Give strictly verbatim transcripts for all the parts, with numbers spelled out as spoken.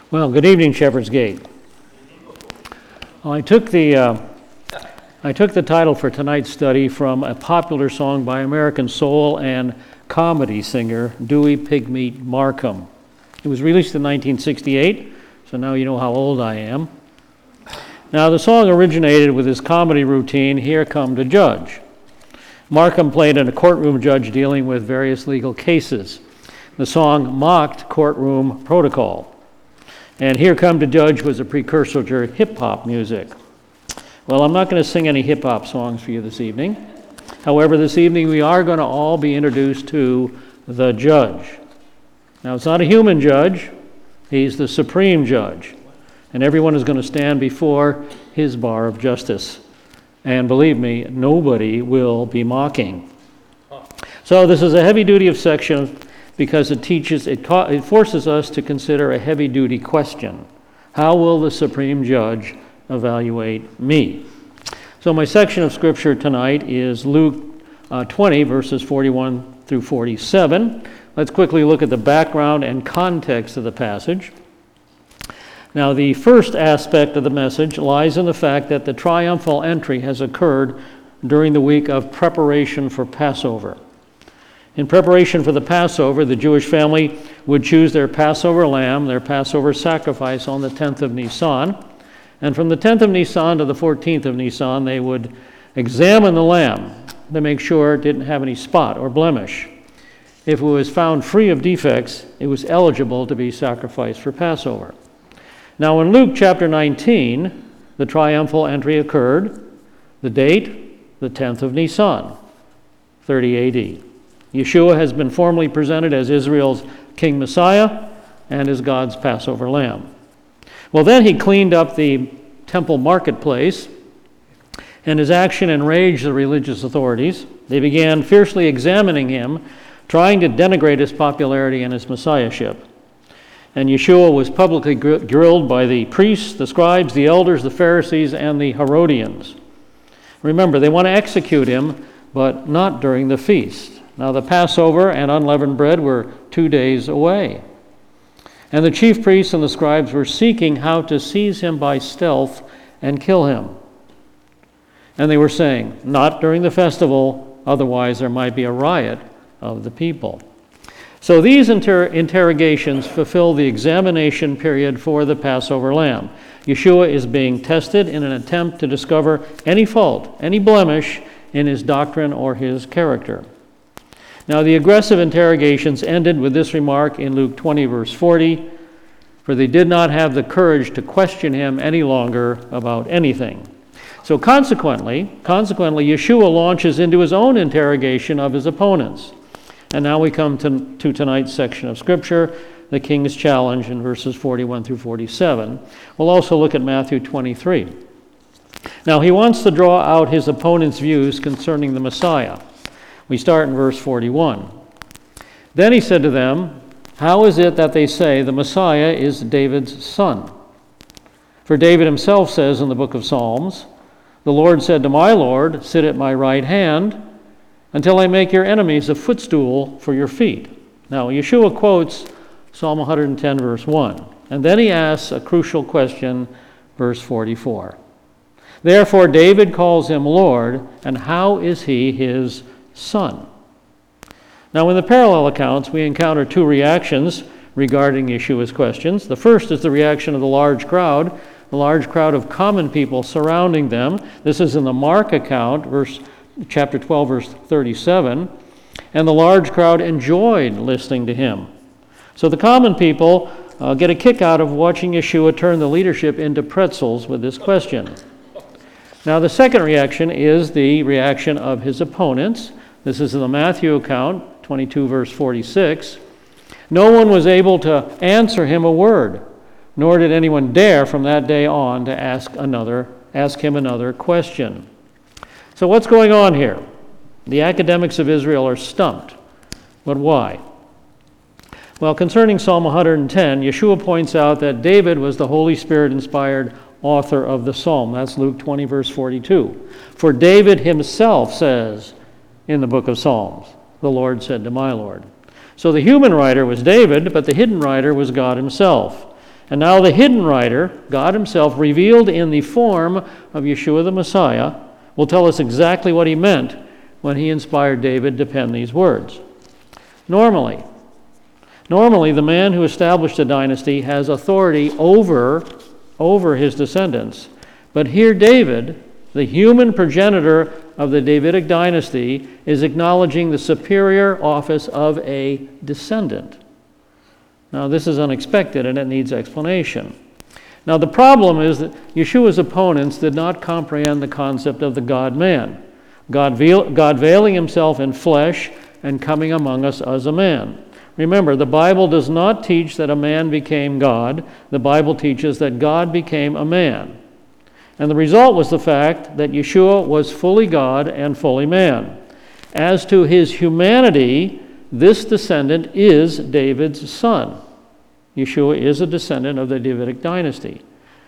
Well, good evening, Shepherd's Gate. Well, I took the uh, I took the title for tonight's study from a popular song by American soul and comedy singer Dewey Pigmeat Markham. It was released in nineteen sixty-eight, so now you know how old I am. Now, the song originated with his comedy routine, Here Come the Judge. Markham played in a courtroom judge dealing with various legal cases. The song mocked courtroom protocol. And Here Come the Judge was a precursor to hip-hop music. Well, I'm not going to sing any hip-hop songs for you this evening. However, this evening we are going to all be introduced to the judge. Now, it's not a human judge. He's the supreme judge. And everyone is going to stand before his bar of justice. And believe me, nobody will be mocking. So this is a heavy-duty section because it teaches, it, ca- it forces us to consider a heavy-duty question. How will the supreme judge evaluate me? So my section of scripture tonight is Luke uh, twenty, verses forty-one through forty-seven. Let's quickly look at the background and context of the passage. Now, the first aspect of the message lies in the fact that the triumphal entry has occurred during the week of preparation for Passover. In preparation for the Passover, the Jewish family would choose their Passover lamb, their Passover sacrifice, on the tenth of Nisan. And from the tenth of Nisan to the fourteenth of Nisan, they would examine the lamb to make sure it didn't have any spot or blemish. If it was found free of defects, it was eligible to be sacrificed for Passover. Now, in Luke chapter nineteen, the triumphal entry occurred. The date, the tenth of Nisan, thirty A D. Yeshua has been formally presented as Israel's King Messiah and as God's Passover lamb. Well, then he cleaned up the temple marketplace, and his action enraged the religious authorities. They began fiercely examining him, trying to denigrate his popularity and his messiahship. And Yeshua was publicly gr- grilled by the priests, the scribes, the elders, the Pharisees, and the Herodians. Remember, they want to execute him, but not during the feast. Now, the Passover and unleavened bread were two days away. And the chief priests and the scribes were seeking how to seize him by stealth and kill him. And they were saying, not during the festival, otherwise there might be a riot of the people. So these inter- interrogations fulfill the examination period for the Passover lamb. Yeshua is being tested in an attempt to discover any fault, any blemish in his doctrine or his character. Now, the aggressive interrogations ended with this remark in Luke twenty, verse forty, for they did not have the courage to question him any longer about anything. So consequently, consequently, Yeshua launches into his own interrogation of his opponents. And now we come to, to tonight's section of Scripture, the King's Challenge in verses forty-one through forty-seven. We'll also look at Matthew twenty-three. Now, he wants to draw out his opponent's views concerning the Messiah. We start in verse forty-one. Then he said to them, how is it that they say the Messiah is David's son? For David himself says in the book of Psalms, the Lord said to my Lord, sit at my right hand until I make your enemies a footstool for your feet. Now, Yeshua quotes Psalm one hundred ten, verse one. And then he asks a crucial question, verse forty-four. Therefore, David calls him Lord, and how is he his son? Now, in the parallel accounts, we encounter two reactions regarding Yeshua's questions. The first is the reaction of the large crowd, the large crowd of common people surrounding them. This is in the Mark account, verse chapter twelve, verse thirty-seven. And the large crowd enjoyed listening to him. So the common people uh, get a kick out of watching Yeshua turn the leadership into pretzels with this question. Now, the second reaction is the reaction of his opponents. This is in the Matthew account, twenty-two, verse forty-six. No one was able to answer him a word, nor did anyone dare from that day on to ask another, ask him another question. So what's going on here? The academics of Israel are stumped. But why? Well, concerning Psalm one hundred ten, Yeshua points out that David was the Holy Spirit-inspired author of the psalm. That's Luke twenty, verse forty-two. For David himself says in the book of Psalms, the Lord said to my Lord. So the human writer was David, but the hidden writer was God himself. And now the hidden writer, God himself, revealed in the form of Yeshua the Messiah, will tell us exactly what he meant when he inspired David to pen these words. Normally, normally the man who established a dynasty has authority over, over his descendants. But here David, the human progenitor of the Davidic dynasty, is acknowledging the superior office of a descendant. Now, this is unexpected and it needs explanation. Now, the problem is that Yeshua's opponents did not comprehend the concept of the God-man, God, veil, God veiling himself in flesh and coming among us as a man. Remember, the Bible does not teach that a man became God. The Bible teaches that God became a man. And the result was the fact that Yeshua was fully God and fully man. As to his humanity, this descendant is David's son. Yeshua is a descendant of the Davidic dynasty.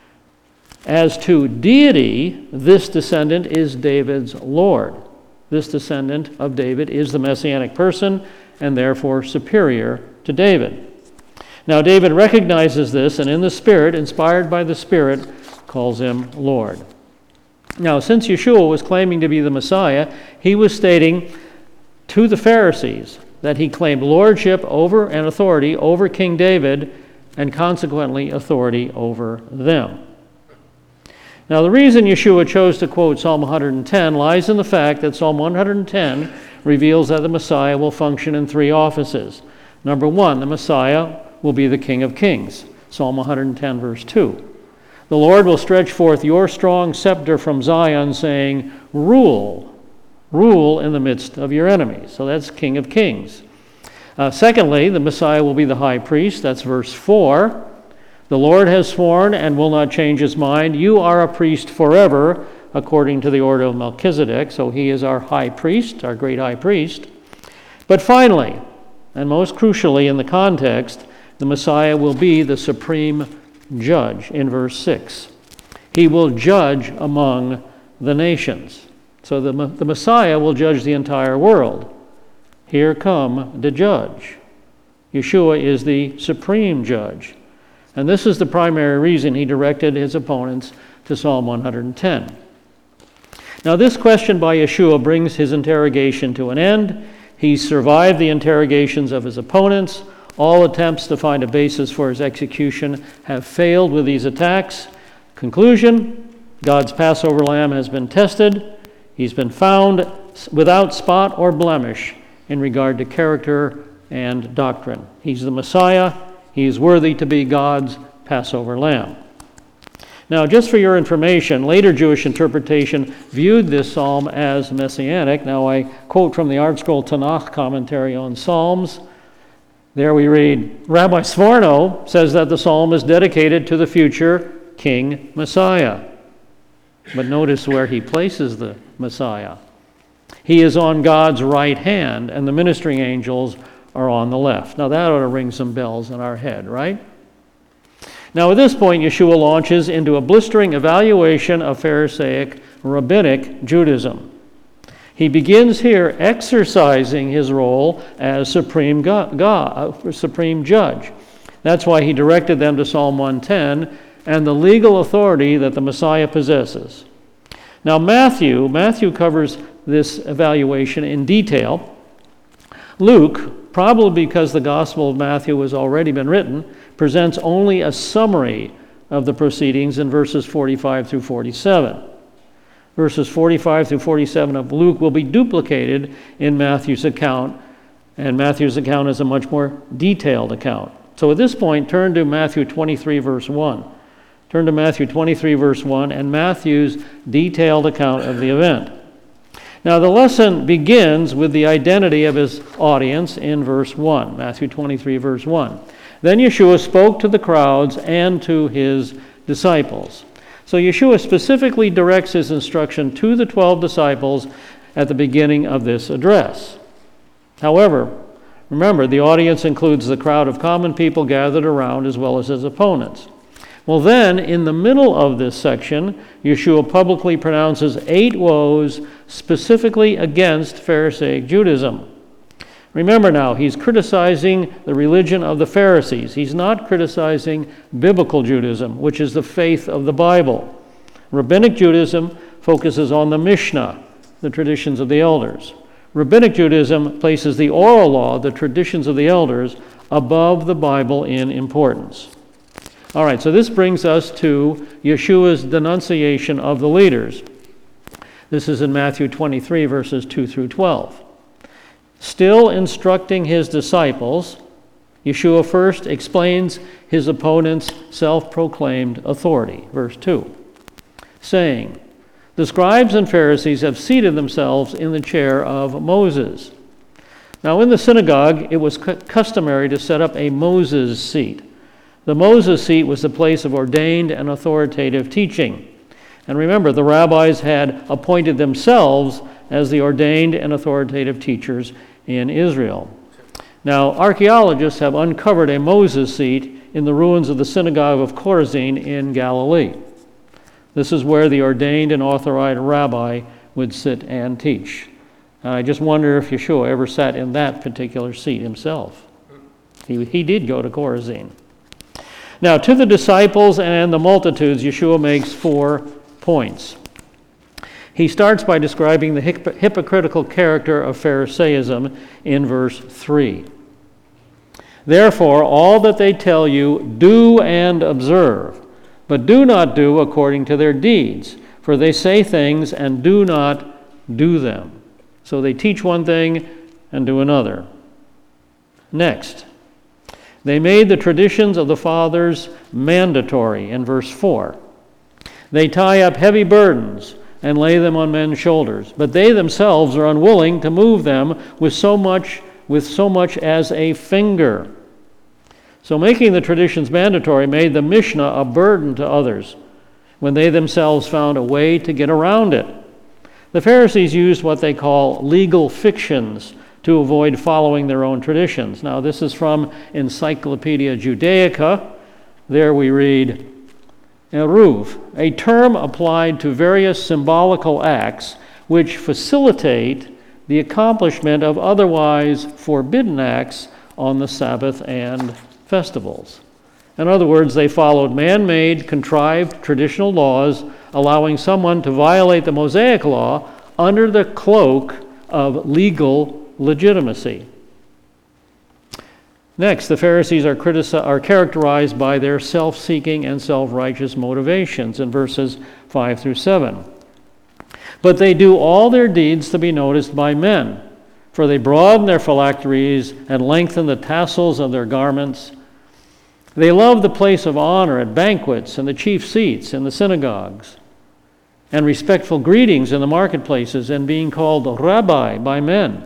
As to deity, this descendant is David's Lord. This descendant of David is the messianic person and therefore superior to David. Now, David recognizes this and in the Spirit, inspired by the Spirit, calls him Lord. Now, since Yeshua was claiming to be the Messiah, he was stating to the Pharisees that he claimed lordship over and authority over King David and consequently authority over them. Now, the reason Yeshua chose to quote Psalm one hundred ten lies in the fact that Psalm one hundred ten reveals that the Messiah will function in three offices. Number one, the Messiah will be the King of Kings. Psalm one hundred ten, verse two. The Lord will stretch forth your strong scepter from Zion, saying, rule, rule in the midst of your enemies. So that's King of Kings. Uh, secondly, the Messiah will be the high priest. That's verse four. The Lord has sworn and will not change his mind. You are a priest forever, according to the order of Melchizedek. So he is our high priest, our great high priest. But finally, and most crucially in the context, the Messiah will be the supreme judge in verse six. He will judge among the nations. So the, the Messiah will judge the entire world. Here come the judge. Yeshua is the supreme judge. And this is the primary reason he directed his opponents to Psalm one hundred ten. Now, this question by Yeshua brings his interrogation to an end. He survived the interrogations of his opponents. All attempts to find a basis for his execution have failed with these attacks. Conclusion, God's Passover lamb has been tested. He's been found without spot or blemish in regard to character and doctrine. He's the Messiah. He is worthy to be God's Passover lamb. Now, just for your information, later Jewish interpretation viewed this psalm as messianic. Now, I quote from the ArtScroll Tanakh commentary on Psalms. There we read, Rabbi Sforno says that the psalm is dedicated to the future King Messiah. But notice where he places the Messiah. He is on God's right hand, and the ministering angels are on the left. Now that ought to ring some bells in our head, right? Now at this point, Yeshua launches into a blistering evaluation of Pharisaic rabbinic Judaism. He begins here exercising his role as supreme God, God, supreme judge. That's why he directed them to Psalm one ten and the legal authority that the Messiah possesses. Now Matthew, Matthew covers this evaluation in detail. Luke, probably because the Gospel of Matthew has already been written, presents only a summary of the proceedings in verses forty-five through forty-seven. Verses forty-five through forty-seven of Luke will be duplicated in Matthew's account, and Matthew's account is a much more detailed account. So at this point, turn to Matthew twenty-three, verse one. Turn to Matthew twenty-three, verse one, and Matthew's detailed account of the event. Now, the lesson begins with the identity of his audience in verse one, Matthew twenty-three, verse one. Then Yeshua spoke to the crowds and to his disciples. So Yeshua specifically directs his instruction to the twelve disciples at the beginning of this address. However, remember, the audience includes the crowd of common people gathered around as well as his opponents. Well then, in the middle of this section, Yeshua publicly pronounces eight woes specifically against Pharisaic Judaism. Remember now, he's criticizing the religion of the Pharisees. He's not criticizing biblical Judaism, which is the faith of the Bible. Rabbinic Judaism focuses on the Mishnah, the traditions of the elders. Rabbinic Judaism places the oral law, the traditions of the elders, above the Bible in importance. All right, so this brings us to Yeshua's denunciation of the leaders. This is in Matthew twenty-three, verses two through twelve. Still instructing his disciples, Yeshua first explains his opponent's self-proclaimed authority. Verse two, saying, "The scribes and Pharisees have seated themselves in the chair of Moses." Now in the synagogue, it was cu- customary to set up a Moses seat. The Moses seat was the place of ordained and authoritative teaching. And remember, the rabbis had appointed themselves as the ordained and authoritative teachers in Israel. Now, archaeologists have uncovered a Moses seat in the ruins of the synagogue of Chorazin in Galilee. This is where the ordained and authorized rabbi would sit and teach. And I just wonder if Yeshua ever sat in that particular seat himself. He, he did go to Chorazin. Now, to the disciples and the multitudes, Yeshua makes four points. He starts by describing the hip- hypocritical character of Pharisaism in verse three. "Therefore, all that they tell you, do and observe, but do not do according to their deeds, for they say things and do not do them." So they teach one thing and do another. Next, they made the traditions of the fathers mandatory in verse four. They tie up heavy burdens and lay them on men's shoulders, but they themselves are unwilling to move them with so much with so much as a finger. So making the traditions mandatory made the Mishnah a burden to others, when they themselves found a way to get around it. The Pharisees used what they call legal fictions to avoid following their own traditions. Now, this is from Encyclopedia Judaica. There we read, "Eruv, a term applied to various symbolical acts which facilitate the accomplishment of otherwise forbidden acts on the Sabbath and festivals." In other words, they followed man-made, contrived traditional laws, allowing someone to violate the Mosaic law under the cloak of legal legitimacy. Next, the Pharisees are, critici- are characterized by their self-seeking and self-righteous motivations in verses five through seven. "But they do all their deeds to be noticed by men, for they broaden their phylacteries and lengthen the tassels of their garments. They love the place of honor at banquets and the chief seats in the synagogues, and respectful greetings in the marketplaces, and being called rabbi by men."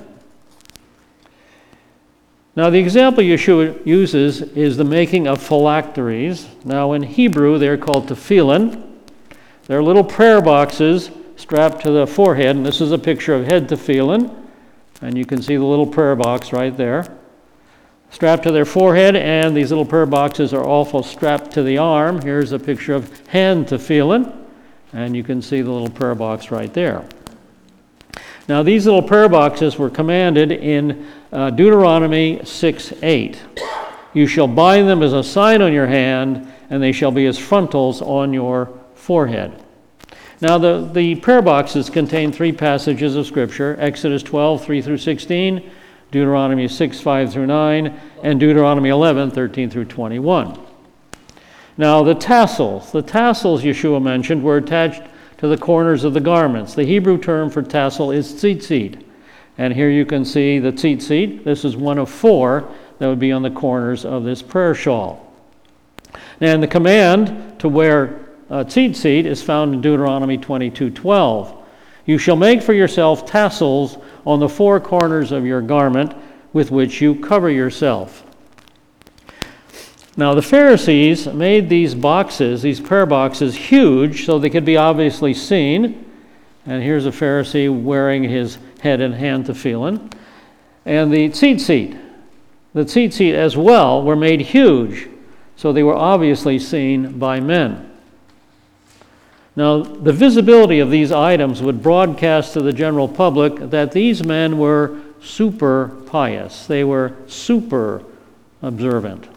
Now, the example Yeshua uses is the making of phylacteries. Now, in Hebrew, they're called tefillin. They're little prayer boxes strapped to the forehead, and this is a picture of head tefillin, and you can see the little prayer box right there. Strapped to their forehead, and these little prayer boxes are also strapped to the arm. Here's a picture of hand tefillin, and you can see the little prayer box right there. Now, these little prayer boxes were commanded in uh, Deuteronomy six eight. "You shall bind them as a sign on your hand, and they shall be as frontals on your forehead." Now, the, the prayer boxes contain three passages of Scripture: Exodus twelve three through sixteen, Deuteronomy six five through nine, and Deuteronomy eleven thirteen through twenty-one. Now, the tassels, the tassels Yeshua mentioned were attached to the corners of the garments. The Hebrew term for tassel is tzitzit. And here you can see the tzitzit. This is one of four that would be on the corners of this prayer shawl. And the command to wear uh, tzitzit is found in Deuteronomy twenty-two twelve. "You shall make for yourself tassels on the four corners of your garment with which you cover yourself." Now, the Pharisees made these boxes, these prayer boxes, huge so they could be obviously seen. And here's a Pharisee wearing his head and hand tefillin. And the tzitzit, the tzitzit as well, were made huge so they were obviously seen by men. Now, the visibility of these items would broadcast to the general public that these men were super pious. They were super observant.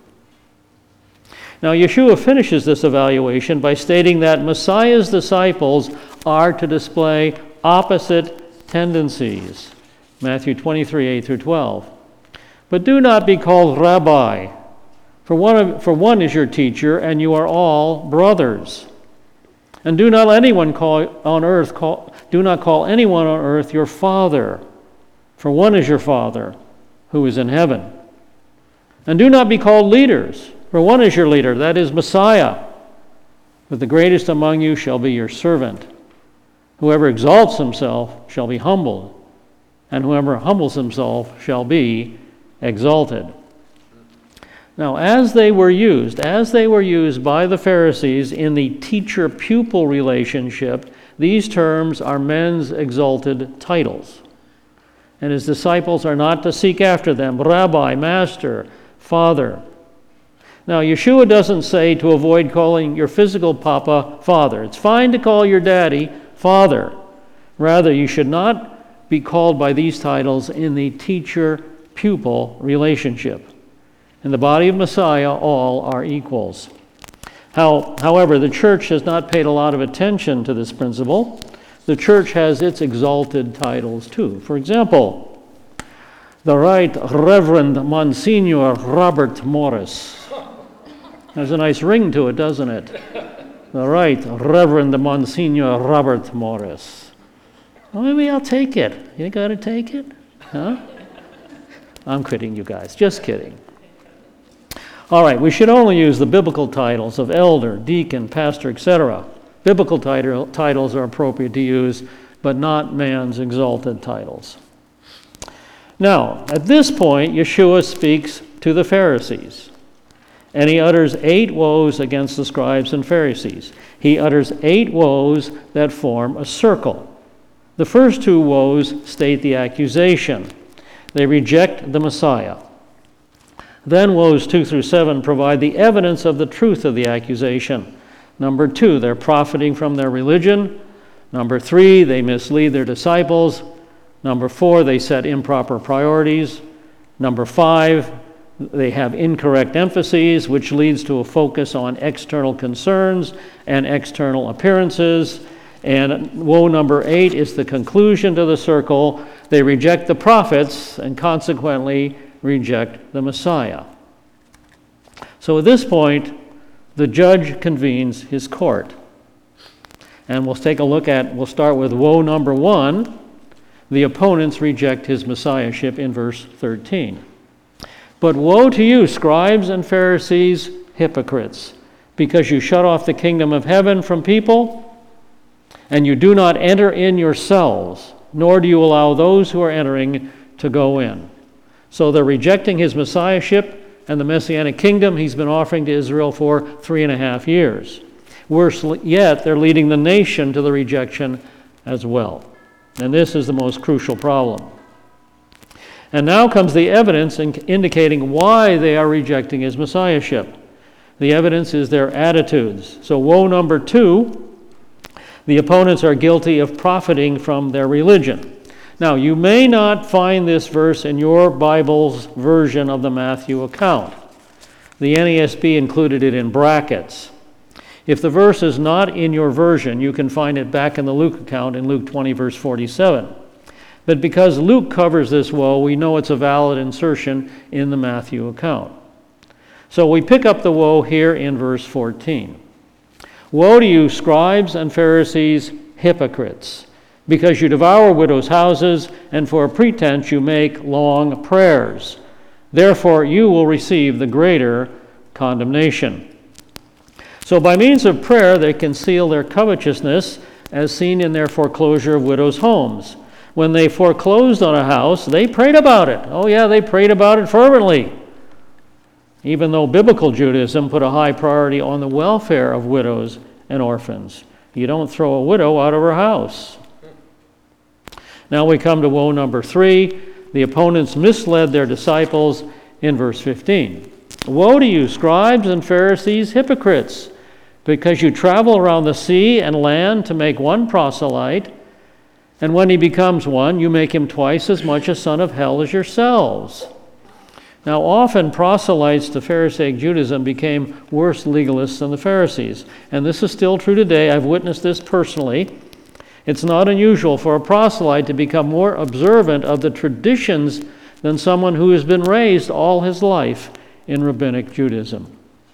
Now, Yeshua finishes this evaluation by stating that Messiah's disciples are to display opposite tendencies. Matthew twenty-three, eight through twelve. But do not be called rabbi, for one, of, for one is your teacher, and you are all brothers. And do not anyone call on earth call, do not call anyone on earth your father, for one is your Father, who is in heaven. And do not be called leaders, for one is your leader, that is Messiah. But the greatest among you shall be your servant. Whoever exalts himself shall be humbled, and whoever humbles himself shall be exalted. Now, as they were used, as they were used by the Pharisees in the teacher-pupil relationship, these terms are men's exalted titles. And his disciples are not to seek after them, rabbi, master, father. Now, Yeshua doesn't say to avoid calling your physical papa father. It's fine to call your daddy father. Rather, you should not be called by these titles in the teacher-pupil relationship. In the body of Messiah, all are equals. How, however, the church has not paid a lot of attention to this principle. The church has its exalted titles too. For example, the Right Reverend Monsignor Robert Morris. There's a nice ring to it, doesn't it? The Right Reverend Monsignor Robert Morris. Well, maybe I'll take it. You got to take it? Huh? I'm kidding, you guys. Just kidding. All right, we should only use the biblical titles of elder, deacon, pastor, et cetera. Biblical title, titles are appropriate to use, but not man's exalted titles. Now, at this point, Yeshua speaks to the Pharisees, and he utters eight woes against the scribes and Pharisees. He utters eight woes that form a circle. The first two woes state the accusation. They reject the Messiah. Then woes two through seven provide the evidence of the truth of the accusation. Number two, they're profiting from their religion. Number three, they mislead their disciples. Number four, they set improper priorities. Number five, they have incorrect emphases, which leads to a focus on external concerns and external appearances. And woe number eight is the conclusion to the circle. They reject the prophets and consequently reject the Messiah. So at this point, the judge convenes his court. And we'll take a look at, we'll start with woe number one. The opponents reject his messiahship in verse thirteen. But woe to you, scribes and Pharisees, hypocrites, because you shut off the kingdom of heaven from people, and you do not enter in yourselves, nor do you allow those who are entering to go in. So they're rejecting his messiahship and the messianic kingdom he's been offering to Israel for three and a half years. Worse yet, they're leading the nation to the rejection as well. And this is the most crucial problem. And now comes the evidence in indicating why they are rejecting his messiahship. The evidence is their attitudes. So woe number two, the opponents are guilty of profiting from their religion. Now, you may not find this verse in your Bible's version of the Matthew account. The N A S B included it in brackets. If the verse is not in your version, you can find it back in the Luke account in Luke twenty, verse forty-seven. But because Luke covers this woe, we know it's a valid insertion in the Matthew account. So we pick up the woe here in verse fourteen. Woe to you, scribes and Pharisees, hypocrites, because you devour widows' houses, and for a pretense you make long prayers. Therefore you will receive the greater condemnation. So by means of prayer they conceal their covetousness, as seen in their foreclosure of widows' homes. When they foreclosed on a house, they prayed about it. Oh yeah, they prayed about it fervently. Even though biblical Judaism put a high priority on the welfare of widows and orphans. You don't throw a widow out of her house. Now we come to woe number three. The opponents misled their disciples in verse fifteen. Woe to you, scribes and Pharisees, hypocrites, because you travel around the sea and land to make one proselyte, And when he becomes one, you make him twice as much a son of hell as yourselves. Now, often proselytes to Pharisaic Judaism became worse legalists than the Pharisees. And this is still true today. I've witnessed this personally. It's not unusual for a proselyte to become more observant of the traditions than someone who has been raised all his life in rabbinic Judaism.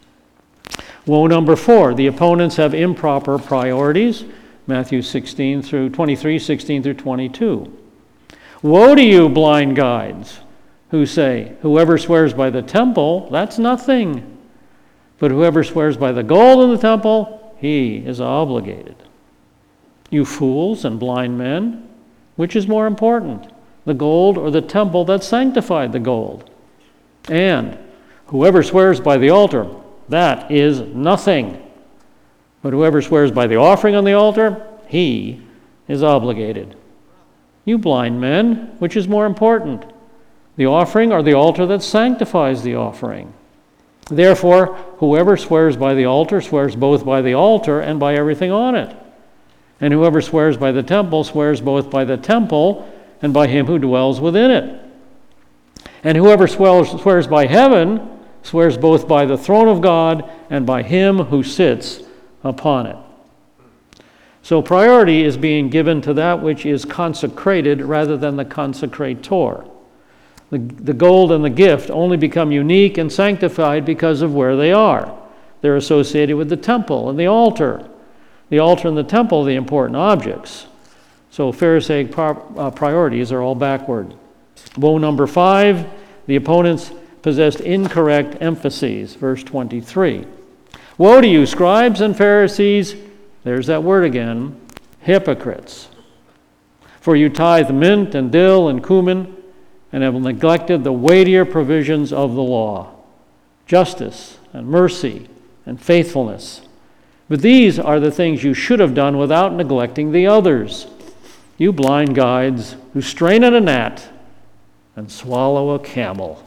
Woe number four, the opponents have improper priorities. Matthew sixteen through twenty-three, sixteen through twenty-two. Woe to you, blind guides, who say, whoever swears by the temple, that's nothing. But whoever swears by the gold in the temple, he is obligated. You fools and blind men, which is more important, the gold or the temple that sanctified the gold? And whoever swears by the altar, that is nothing. But whoever swears by the offering on the altar, he is obligated. You blind men, which is more important, the offering or the altar that sanctifies the offering? Therefore, whoever swears by the altar swears both by the altar and by everything on it. And whoever swears by the temple swears both by the temple and by him who dwells within it. And whoever swears, swears by heaven swears both by the throne of God and by him who sits upon it. So priority is being given to that which is consecrated rather than the consecrator. The, the gold and the gift only become unique and sanctified because of where they are. They're associated with the temple and the altar. The altar and the temple are the important objects. So Pharisaic uh, priorities are all backward. Woe number five, the opponents possessed incorrect emphases. Verse twenty-three. Woe to you, scribes and Pharisees, there's that word again, hypocrites. For you tithe mint and dill and cumin and have neglected the weightier provisions of the law, justice and mercy and faithfulness. But these are the things you should have done without neglecting the others. You blind guides who strain at a gnat and swallow a camel.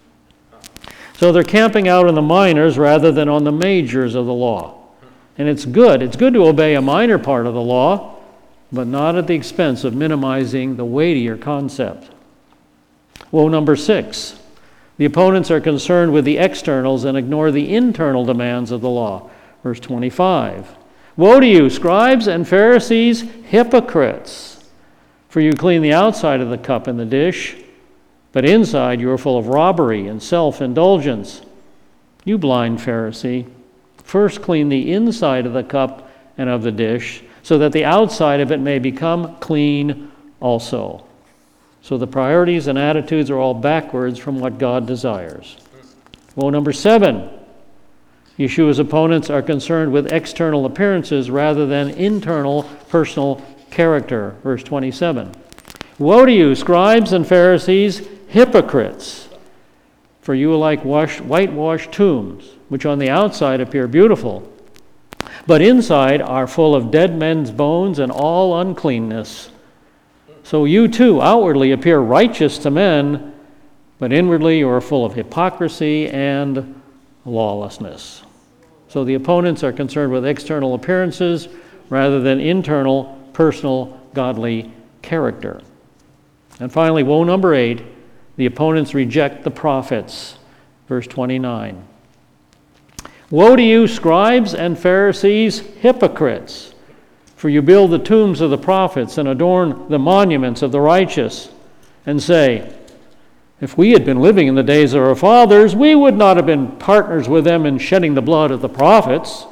So they're camping out on the minors rather than on the majors of the law. And it's good. It's good to obey a minor part of the law, but not at the expense of minimizing the weightier concept. Woe number six. The opponents are concerned with the externals and ignore the internal demands of the law. Verse twenty-five. Woe to you, scribes and Pharisees, hypocrites! For you clean the outside of the cup and the dish, but inside you are full of robbery and self-indulgence. You blind Pharisee, first clean the inside of the cup and of the dish, so that the outside of it may become clean also. So the priorities and attitudes are all backwards from what God desires. Woe number seven. Yeshua's opponents are concerned with external appearances rather than internal personal character. Verse twenty-seven. Woe to you, scribes and Pharisees, hypocrites! For you are like washed, whitewashed tombs, which on the outside appear beautiful, but inside are full of dead men's bones and all uncleanness. So you too outwardly appear righteous to men, but inwardly you are full of hypocrisy and lawlessness. So the opponents are concerned with external appearances rather than internal, personal, godly character. And finally, woe number eight, the opponents reject the prophets. Verse twenty-nine. Woe to you, scribes and Pharisees, hypocrites! For you build the tombs of the prophets and adorn the monuments of the righteous, and say, if we had been living in the days of our fathers, we would not have been partners with them in shedding the blood of the prophets.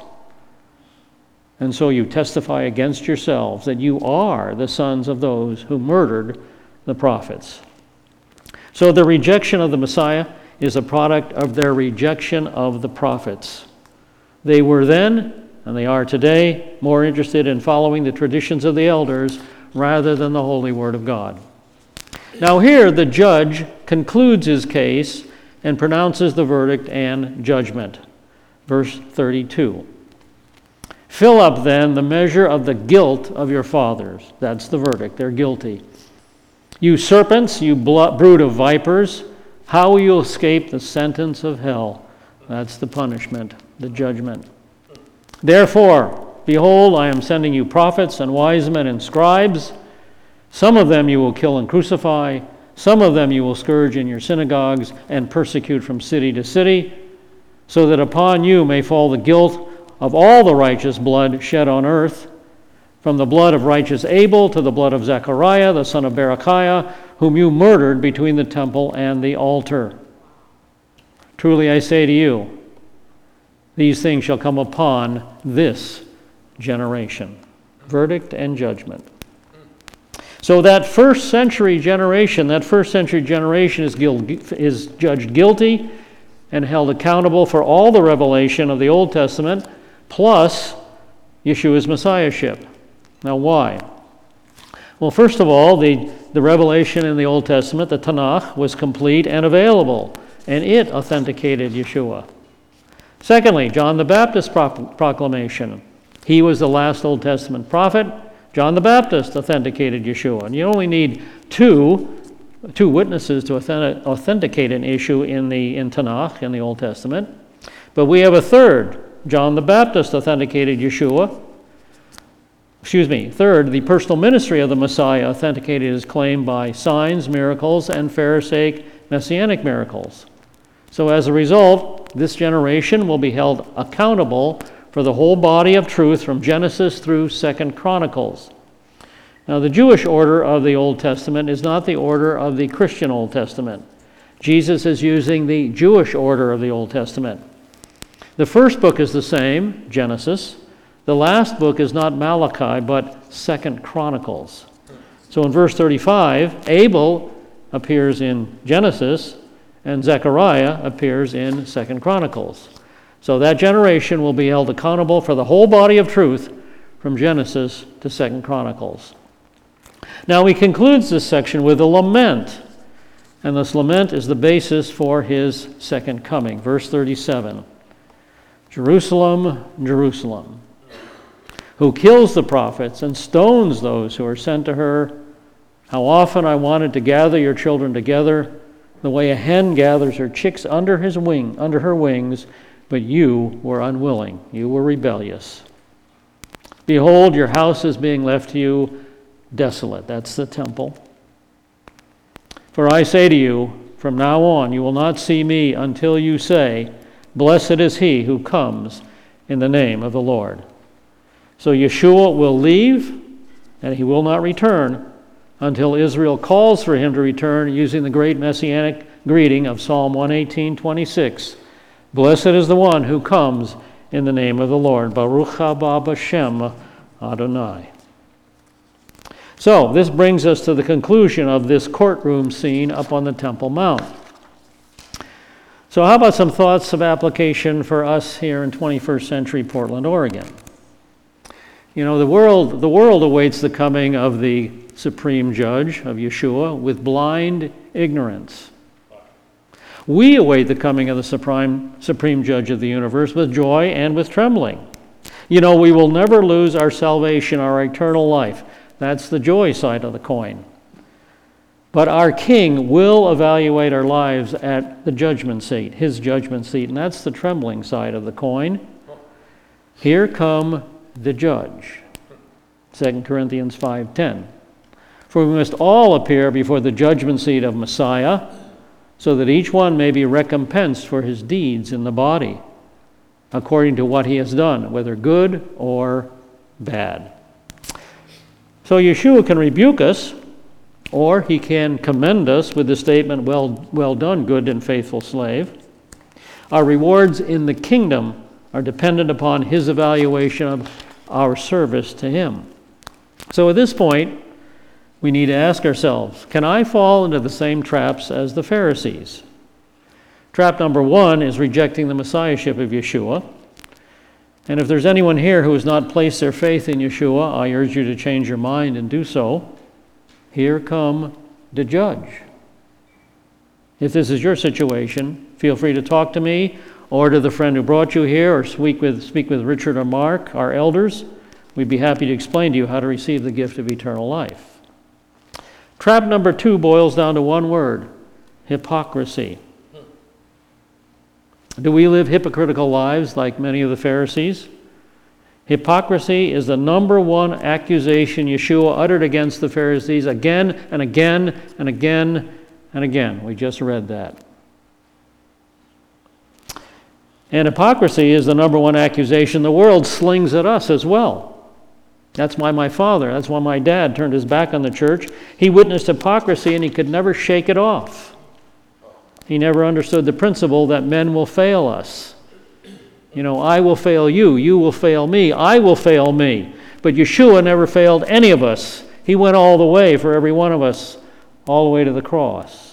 And so you testify against yourselves that you are the sons of those who murdered the prophets. So the rejection of the Messiah is a product of their rejection of the prophets. They were then, and they are today, more interested in following the traditions of the elders rather than the holy word of God. Now here the judge concludes his case and pronounces the verdict and judgment. Verse thirty-two. Fill up then the measure of the guilt of your fathers. That's the verdict. They're guilty. You serpents, you brood of vipers, how will you escape the sentence of hell? That's the punishment, the judgment. Therefore, behold, I am sending you prophets and wise men and scribes, Some of them you will kill and crucify. Some of them you will scourge in your synagogues and persecute from city to city, so that upon you may fall the guilt of all the righteous blood shed on earth, from the blood of righteous Abel to the blood of Zechariah, the son of Berechiah, whom you murdered between the temple and the altar. Truly I say to you, these things shall come upon this generation. Verdict and judgment. So that first century generation, that first century generation is, guilt, is judged guilty and held accountable for all the revelation of the Old Testament, plus Yeshua's messiahship. Now why? Well, first of all, the, the revelation in the Old Testament, the Tanakh, was complete and available, and it authenticated Yeshua. Secondly, John the Baptist's proclamation. He was the last Old Testament prophet. John the Baptist authenticated Yeshua. And you only need two, two witnesses to authenticate an issue in the in Tanakh, in the Old Testament. But we have a third. John the Baptist authenticated Yeshua. Excuse me. Third, the personal ministry of the Messiah authenticated his claim by signs, miracles, and Pharisaic messianic miracles. So as a result, this generation will be held accountable for the whole body of truth from Genesis through Second Chronicles. Now, the Jewish order of the Old Testament is not the order of the Christian Old Testament. Jesus is using the Jewish order of the Old Testament. The first book is the same, Genesis. The last book is not Malachi, but Second Chronicles. So in verse thirty-five, Abel appears in Genesis, and Zechariah appears in Second Chronicles. So that generation will be held accountable for the whole body of truth from Genesis to Second Chronicles. Now he concludes this section with a lament, and this lament is the basis for his second coming. Verse thirty-seven, Jerusalem, Jerusalem, who kills the prophets and stones those who are sent to her. How often I wanted to gather your children together, the way a hen gathers her chicks under his wing, under her wings, but you were unwilling. You were rebellious. Behold, your house is being left to you desolate. That's the temple. For I say to you, from now on you will not see me until you say, blessed is he who comes in the name of the Lord. So Yeshua will leave, and he will not return until Israel calls for him to return using the great messianic greeting of Psalm one eighteen, twenty-six. Blessed is the one who comes in the name of the Lord. Baruch haba b'shem Adonai. So this brings us to the conclusion of this courtroom scene up on the Temple Mount. So how about some thoughts of application for us here in twenty-first century Portland, Oregon? You know, the world, the world awaits the coming of the Supreme Judge, of Yeshua, with blind ignorance. We await the coming of the Supreme, Supreme Judge of the universe with joy and with trembling. You know, we will never lose our salvation, our eternal life. That's the joy side of the coin. But our King will evaluate our lives at the judgment seat, his judgment seat, and that's the trembling side of the coin. Here come the judge. Second Corinthians five ten. For we must all appear before the judgment seat of Messiah, so that each one may be recompensed for his deeds in the body, according to what he has done, whether good or bad. So Yeshua can rebuke us, or he can commend us with the statement, well, well done, good and faithful slave. Our rewards in the kingdom are dependent upon his evaluation of our service to him. So at this point, we need to ask ourselves, can I fall into the same traps as the Pharisees? Trap number one is rejecting the messiahship of Yeshua. And if there's anyone here who has not placed their faith in Yeshua, I urge you to change your mind and do so. Here come the judge. If this is your situation, feel free to talk to me or to the friend who brought you here, or speak with, speak with Richard or Mark, our elders. We'd be happy to explain to you how to receive the gift of eternal life. Trap number two boils down to one word: hypocrisy. Do we live hypocritical lives like many of the Pharisees? Hypocrisy is the number one accusation Yeshua uttered against the Pharisees again and again and again and again. We just read that. And hypocrisy is the number one accusation the world slings at us as well. That's why my father, that's why my dad turned his back on the church. He witnessed hypocrisy and he could never shake it off. He never understood the principle that men will fail us. You know, I will fail you, you will fail me, I will fail me. But Yeshua never failed any of us. He went all the way for every one of us, all the way to the cross.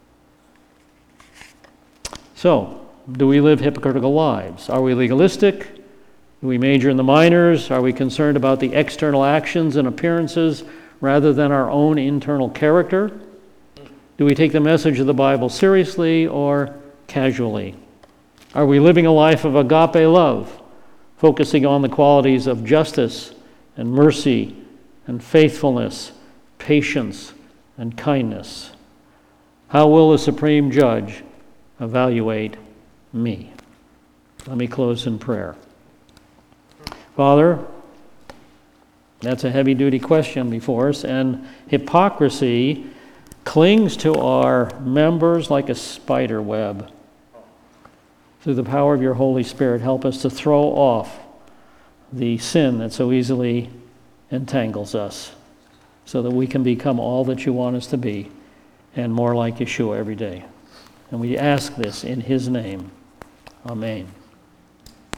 So, do we live hypocritical lives? Are we legalistic? Do we major in the minors? Are we concerned about the external actions and appearances rather than our own internal character? Do we take the message of the Bible seriously or casually? Are we living a life of agape love, focusing on the qualities of justice and mercy and faithfulness, patience and kindness? How will the Supreme Judge evaluate me? Let me close in prayer. Father, that's a heavy-duty question before us, and hypocrisy clings to our members like a spider web. Through the power of your Holy Spirit, help us to throw off the sin that so easily entangles us so that we can become all that you want us to be and more like Yeshua every day. And we ask this in his name. Amen.